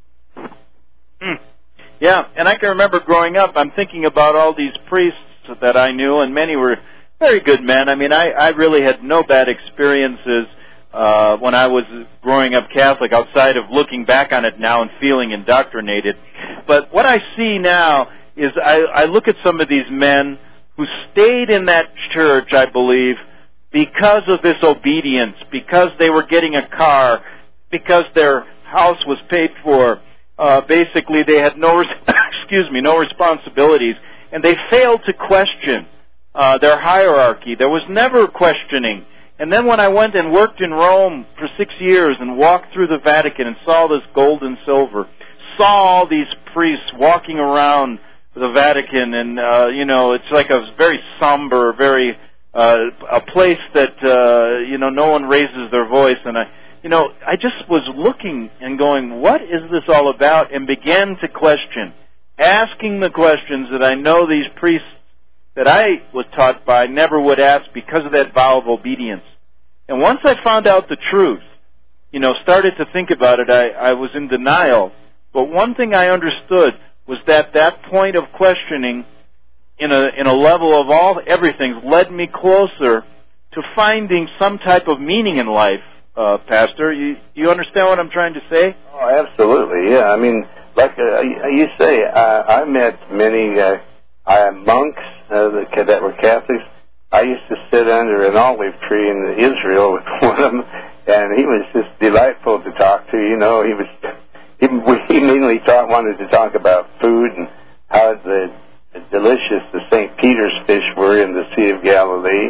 [SPEAKER 1] Hmm. Yeah, and I can remember growing up, I'm thinking about all these priests that I knew, and many were very good men. I mean, I, I really had no bad experiences uh, when I was growing up Catholic, outside of looking back on it now and feeling indoctrinated. But what I see now is I, I look at some of these men who stayed in that church, I believe, because of this obedience, because they were getting a car, because their house was paid for. Uh, basically, they had no, excuse me, no responsibilities, and they failed to question uh, their hierarchy. There was never questioning. And then when I went and worked in Rome for six years and walked through the Vatican and saw this gold and silver, saw all these priests walking around the Vatican, and, uh, you know, it's like a very somber, very, uh, a place that, uh, you know, no one raises their voice. And I, you know, I just was looking and going, what is this all about? And began to question, asking the questions that I know these priests that I was taught by never would ask because of that vow of obedience. And once I found out the truth, you know, started to think about it, I, I was in denial. But one thing I understood was that that point of questioning in a in a level of all everything led me closer to finding some type of meaning in life, uh, Pastor. You you understand what I'm trying to say?
[SPEAKER 2] Oh, absolutely, yeah. I mean, like uh, you say, I, I met many uh, uh, monks uh, that, that were Catholics. I used to sit under an olive tree in Israel with one of them, and he was just delightful to talk to. You know, he was he, he mainly talk, wanted to talk about food and how the, the delicious the Saint Peter's fish were in the Sea of Galilee,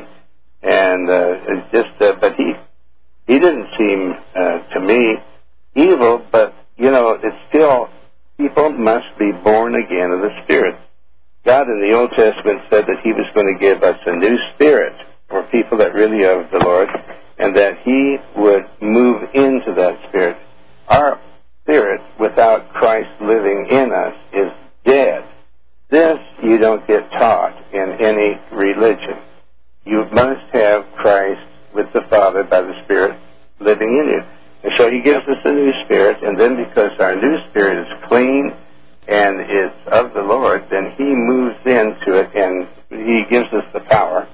[SPEAKER 2] and uh, it's just. Uh, but he he didn't seem uh, to me evil, but you know, it's still people must be born again of the Spirit. God in the Old Testament said that He was going to give us a new spirit for people that really love the Lord, and that He would move into that spirit. Our spirit without Christ living in us is dead. This you don't get taught in any religion. You must have Christ with the Father by the Spirit living in you. And so He gives us a new spirit, and then because our new spirit is clean and it's of the Lord, then He moves into it, and He gives us the power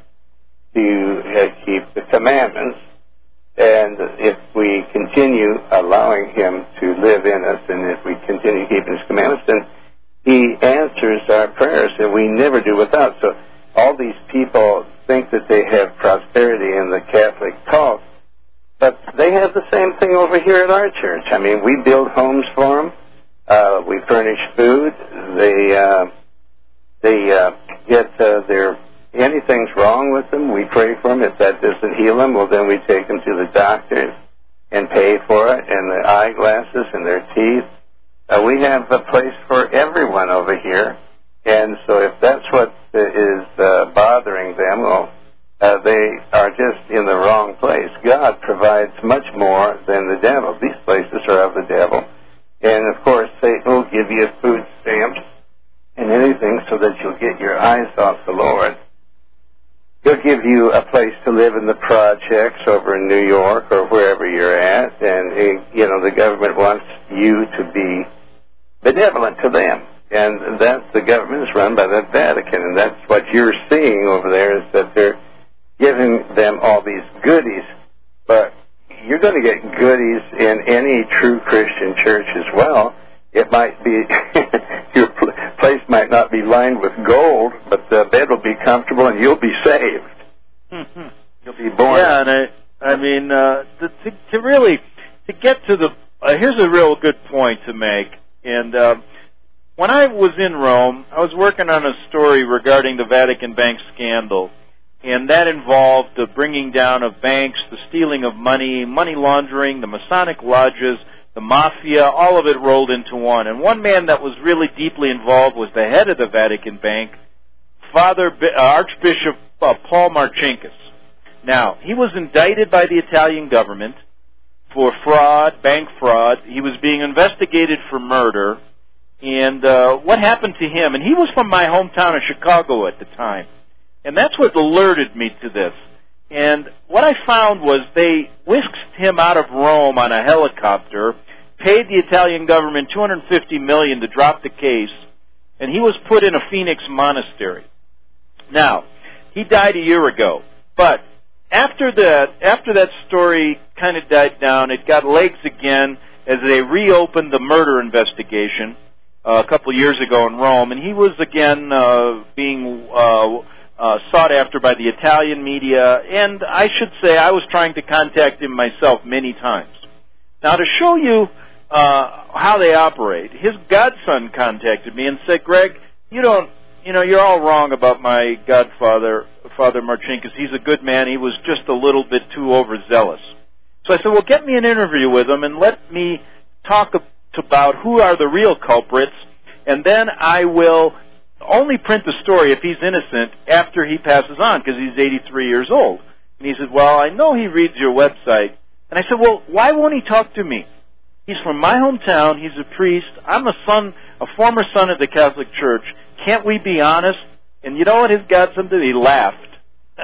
[SPEAKER 2] to uh, keep the commandments. And if we continue allowing Him to live in us, and if we continue keeping His commandments, then He answers our prayers, and we never do without. So all these people think that they have prosperity in the Catholic cult, but they have the same thing over here at our church. I mean, we build homes for them. Uh, we furnish food. They uh, they uh, get uh, their anything's wrong with them, we pray for them. If that doesn't heal them, well, then we take them to the doctors and pay for it, and the eyeglasses and their teeth. Uh, we have a place for everyone over here. And so if that's what is uh, bothering them, well, uh, they are just in the wrong place. God provides much more than the devil. These places are of the devil. And, of course, Satan will give you food stamps and anything so that you'll get your eyes off the Lord. He'll give you a place to live in the projects over in New York or wherever you're at. And, uh, you know, the government wants you to be benevolent to them. And that's, the government is run by the Vatican, and that's what you're seeing over there, is that they're giving them all these goodies. But you're going to get goodies in any true Christian church as well. It might be, your place might not be lined with gold, but the bed will be comfortable and you'll be saved.
[SPEAKER 1] Mm-hmm.
[SPEAKER 2] You'll be born.
[SPEAKER 1] Yeah, and I, I mean, uh, to, to, to really, to get to the, uh, here's a real good point to make. And, uh, when I was in Rome, I was working on a story regarding the Vatican Bank scandal, and that involved the bringing down of banks, the stealing of money, money laundering, the Masonic lodges, the mafia, all of it rolled into one. And one man that was really deeply involved was the head of the Vatican Bank, Father uh, Archbishop uh, Paul Marcinkus. Now, he was indicted by the Italian government for fraud, bank fraud. He was being investigated for murder. And uh, what happened to him, and he was from my hometown of Chicago at the time, and that's what alerted me to this. And what I found was they whisked him out of Rome on a helicopter, paid the Italian government two hundred fifty million dollars to drop the case, and he was put in a Phoenix monastery. Now, he died a year ago, but after that, after that story kind of died down, it got legs again as they reopened the murder investigation Uh, a couple of years ago in Rome, and he was again uh, being uh, uh, sought after by the Italian media, and I should say I was trying to contact him myself many times. Now, to show you uh, how they operate, his godson contacted me and said, "Greg, you don't, you know, you're all wrong about my godfather, Father Marcinkus. He's a good man. He was just a little bit too overzealous." So I said, "Well, get me an interview with him and let me talk about about who are the real culprits, and then I will only print the story if he's innocent after he passes on, because he's eighty-three years old." And he said, "Well, I know he reads your website." And I said, "Well, why won't he talk to me? He's from my hometown. He's a priest. I'm a son, a former son of the Catholic Church. Can't we be honest?" And you know what his godson did? He laughed.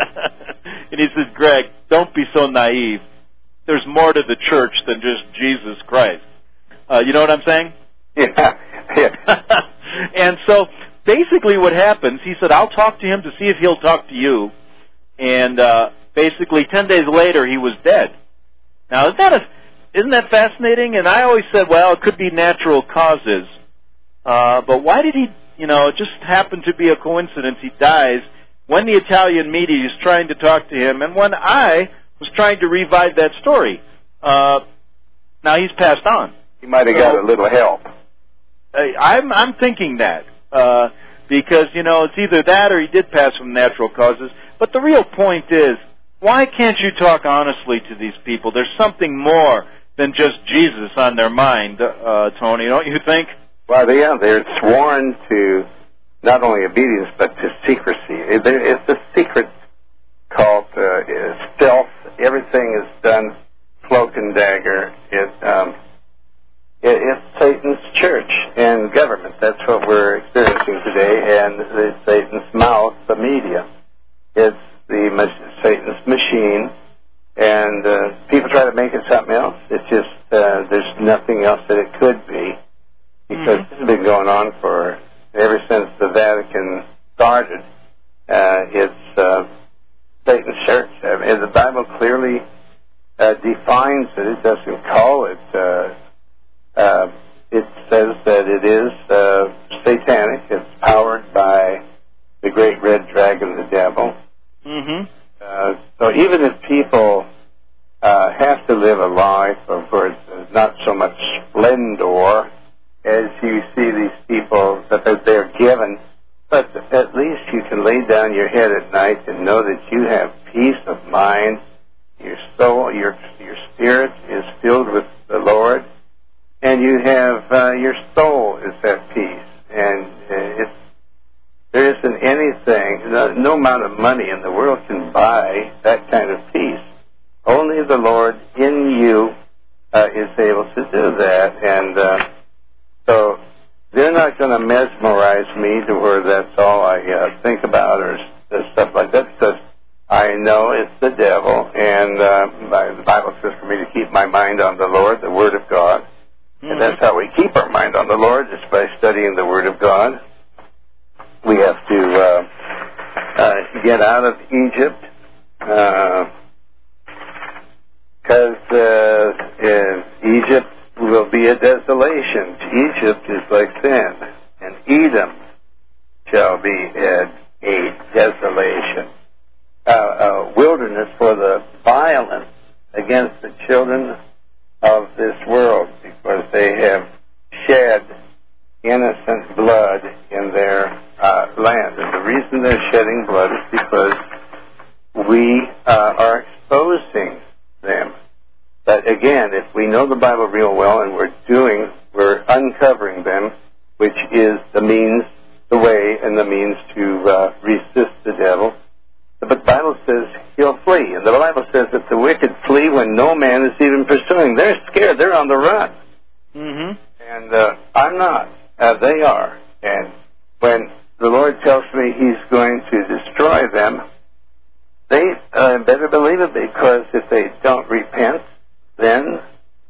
[SPEAKER 1] And he said, "Greg, don't be so naive. There's more to the church than just Jesus Christ." Uh, you know what I'm saying?
[SPEAKER 2] Yeah. yeah.
[SPEAKER 1] And so basically what happens, he said, "I'll talk to him to see if he'll talk to you." And uh, basically ten days later, he was dead. Now, isn't that, a, isn't that fascinating? And I always said, well, it could be natural causes. Uh, but why did he, you know, it just happened to be a coincidence he dies when the Italian media is trying to talk to him and when I was trying to revive that story. Uh, now, he's passed on.
[SPEAKER 2] He might have so, got a little help.
[SPEAKER 1] I'm I'm thinking that uh, because you know it's either that or he did pass from natural causes. But the real point is, why can't you talk honestly to these people? There's something more than just Jesus on their mind, uh, Tony. Don't you think?
[SPEAKER 2] Well, yeah, they're sworn to not only obedience but to secrecy. It's a secret cult. Uh, stealth. Everything is done cloak and dagger. It. Um, It's Satan's church and government. That's what we're experiencing today, and it's Satan's mouth, the media. It's the Satan's machine, and uh, people try to make it something else. It's just uh, there's nothing else that it could be, because mm-hmm. it's been going on for ever since the Vatican started. Uh, it's uh, Satan's church. I mean, the Bible clearly uh, defines it. It doesn't call it. Uh, Uh, it says that it is uh, satanic. It's powered by the great red dragon, the devil.
[SPEAKER 1] Mm-hmm.
[SPEAKER 2] Uh, so even if people uh, have to live a life of where it's not so much splendor as you see these people that they're given But at least you can lay down your head at night and know that you have peace of mind. Your soul, your your spirit is filled with the Lord, and you have uh, your soul is at peace. And uh, it's there isn't anything, no, no amount of money in the world can buy that kind of peace. Only the Lord in you uh, is able to do that, and uh, so they're not going to mesmerize me to where that's all I uh, think about or stuff like that, because I know it's the devil, and uh, the Bible says for me to keep my mind on the Lord, the Word of God, mm-hmm. and that's how we keep our mind on the Lord, is by studying the Word of God. We have to uh, uh, get out of Egypt, because uh, uh, Egypt will be a desolation. Egypt is like sin, and Edom shall be a, a desolation. Uh, a wilderness for the violence against the children of this world, because they have shed innocent blood in their uh, land. And the reason they're shedding blood is because we uh, are exposing them. But again, if we know the Bible real well and we're doing, we're uncovering them, which is the means, the way, and the means to uh, resist the devil. But the Bible says he'll flee. And the Bible says that the wicked flee when no man is even pursuing. They're scared. They're on the run.
[SPEAKER 1] Mm-hmm.
[SPEAKER 2] And uh, I'm not. Uh, they are. And when the Lord tells me he's going to destroy them, they uh, better believe it, because if they don't repent, then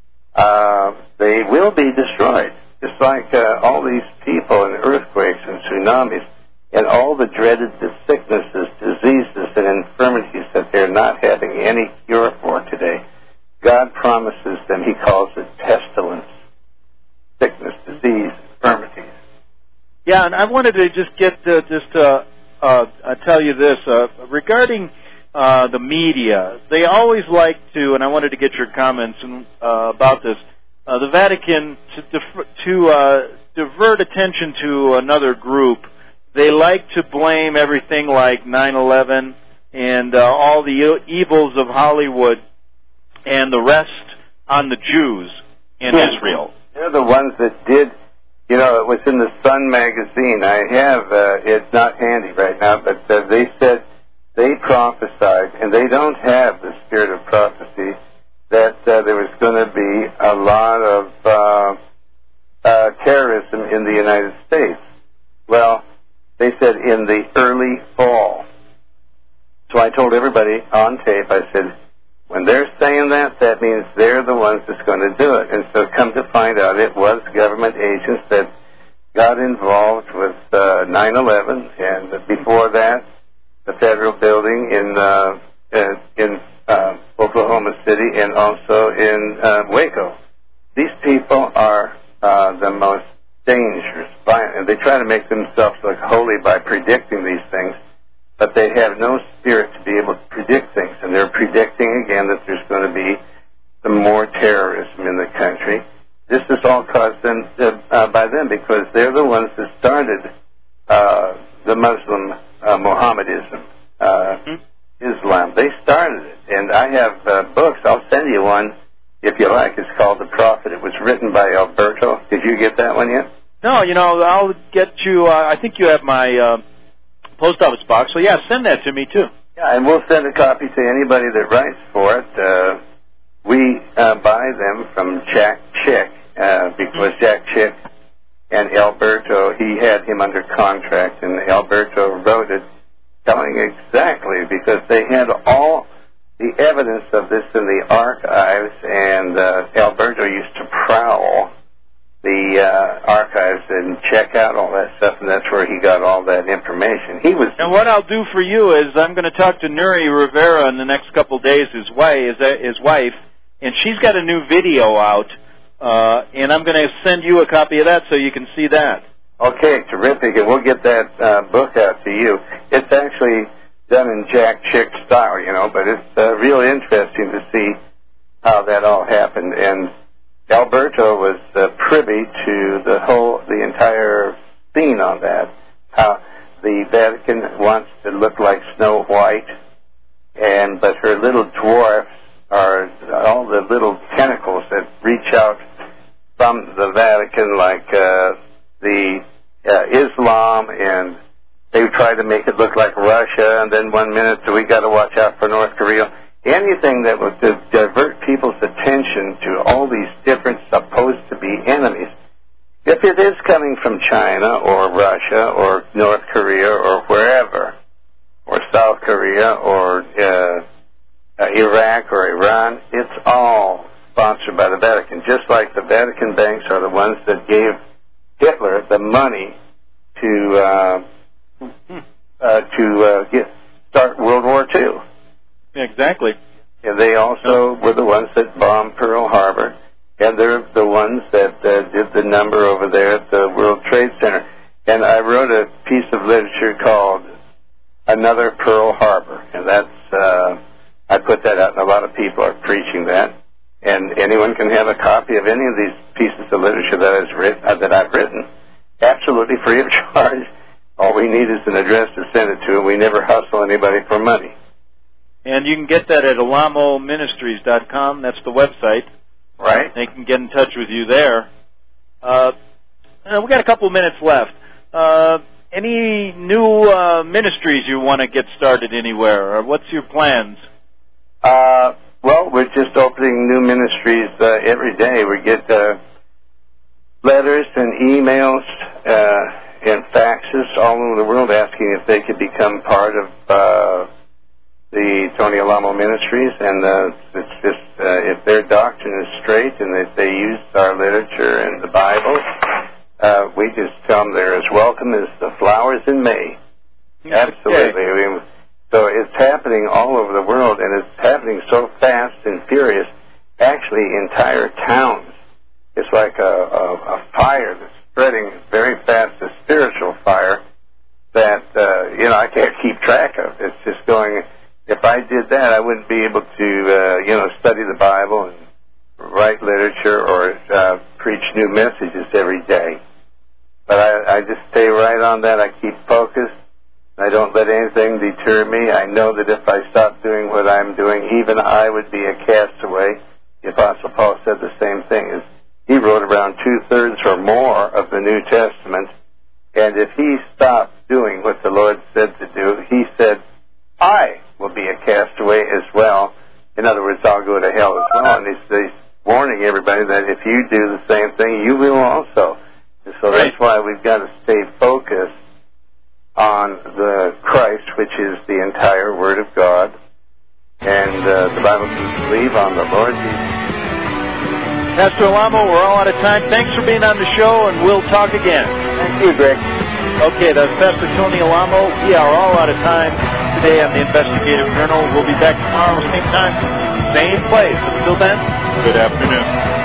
[SPEAKER 2] uh, they will be destroyed. Just like uh, all these people and earthquakes and tsunamis and all the dreaded sicknesses, diseases, and infirmities that they're not having any cure for today. God promises them. He calls it pestilence, sickness, disease, infirmities.
[SPEAKER 1] Yeah, and I wanted to just get uh, just uh, uh, uh, tell you this uh, regarding uh, the media. They always like to, and I wanted to get your comments uh, about this. Uh, the Vatican to, dif- to uh, divert attention to another group. They like to blame everything like nine eleven and uh, all the evils of Hollywood and the rest on the Jews in
[SPEAKER 2] yeah.
[SPEAKER 1] Israel.
[SPEAKER 2] They're the ones that did, you know, it was in the Sun magazine. I have, uh, it's not handy right now, but uh, they said they prophesied, and they don't have the spirit of prophecy, that uh, there was going to be a lot of uh, uh, terrorism in the United States. Well, they said in the early fall. So I told everybody on tape, I said, when they're saying that, that means they're the ones that's going to do it. And so come to find out, it was government agents that got involved with uh, nine eleven, and before that, the federal building in uh, in uh, Oklahoma City and also in uh, Waco. These people are uh, the most dangerous, and they try to make themselves look holy by predicting these things, but they have no spirit to be able to predict things, and they're predicting again that there's going to be some more terrorism in the country. This is all caused them, uh, by them, because they're the ones that started uh, the Muslim uh, Mohammedanism, uh, mm-hmm. Islam. They started it, and I have uh, books. I'll send you one if you like. It's called The Prophet. It was written by Alberto. Did you get that one yet?
[SPEAKER 1] No, you know, I'll get you, uh, I think you have my uh, post office box, so yeah, send that to me too.
[SPEAKER 2] Yeah, and we'll send a copy to anybody that writes for it. Uh, we uh, buy them from Jack Chick, uh, because Jack Chick and Alberto, he had him under contract, and Alberto wrote it telling exactly, because they had all the evidence of this in the archives, and uh, Alberto used to prowl the uh, archives and check out all that stuff, and that's where he got all that information. He was.
[SPEAKER 1] And what I'll do for you is I'm going to talk to Nuri Rivera in the next couple of days, his wife, his, his wife, and she's got a new video out, uh, and I'm going to send you a copy of that so you can see that.
[SPEAKER 2] Okay, terrific, and we'll get that uh, book out to you. It's actually done in Jack Chick style, you know, but it's uh, really interesting to see how that all happened. And Alberto was uh, privy to the whole, the entire scene on that. How the Vatican wants to look like Snow White, and but her little dwarfs are all the little tentacles that reach out from the Vatican, like uh, the uh, Islam, and they try to make it look like Russia, and then one minute we got to watch out for North Korea. Anything that would divert people's attention to all these different supposed to be enemies. If it is coming from China or Russia or North Korea or wherever, or South Korea or uh, uh, Iraq or Iran, it's all sponsored by the Vatican, just like the Vatican banks are the ones that gave Hitler the money to uh, uh, to uh, get start World War Two.
[SPEAKER 1] Exactly.
[SPEAKER 2] And they also were the ones that bombed Pearl Harbor, and they're the ones that uh, did the number over there at the World Trade Center. And I wrote a piece of literature called Another Pearl Harbor, and that's uh, I put that out, and a lot of people are preaching that. And anyone can have a copy of any of these pieces of literature that, is writ- uh, that I've written, absolutely free of charge. All we need is an address to send it to, and we never hustle anybody for money.
[SPEAKER 1] And you can get that at alamo ministries dot com. That's the website.
[SPEAKER 2] Right.
[SPEAKER 1] They can get in touch with you there. Uh, we've got a couple minutes left. Uh, any new uh, ministries you want to get started anywhere, or what's your plans?
[SPEAKER 2] Uh, well, we're just opening new ministries uh, every day. We get uh, letters and emails uh, and faxes all over the world asking if they could become part of uh, the Tony Alamo Ministries, and uh, it's just uh, if their doctrine is straight and if they use our literature and the Bible, uh, we just tell them they're as welcome as the flowers in May. Absolutely. I mean, so it's happening all over the world, and it's happening so fast and furious. Actually, entire towns. It's like a, a, a fire that's spreading very fast, a spiritual fire that uh, you know I can't keep track of. It's just going. If I did that, I wouldn't be able to, uh, you know, study the Bible and write literature or uh, preach new messages every day. But I, I just stay right on that. I keep focused. I don't let anything deter me. I know that if I stop doing what I'm doing, even I would be a castaway. The Apostle Paul said the same thing. Is he wrote around two-thirds or more of the New Testament, and if he stopped doing what the Lord said to do, he said, I will be a castaway as well. In other words, I'll go to hell as well. And he's, he's warning everybody that if you do the same thing, you will also. And so
[SPEAKER 1] right.
[SPEAKER 2] That's why we've got to stay focused on the Christ, which is the entire Word of God. And uh, the Bible says, believe on the Lord Jesus.
[SPEAKER 1] Pastor Alamo, we're all out of time. Thanks for being on the show, and we'll talk again.
[SPEAKER 2] Thank you, Greg.
[SPEAKER 1] Okay, that's Pastor Tony Alamo. We are all out of time today on the Investigative Journal. We'll be back tomorrow, same time, same place. Until then, good afternoon.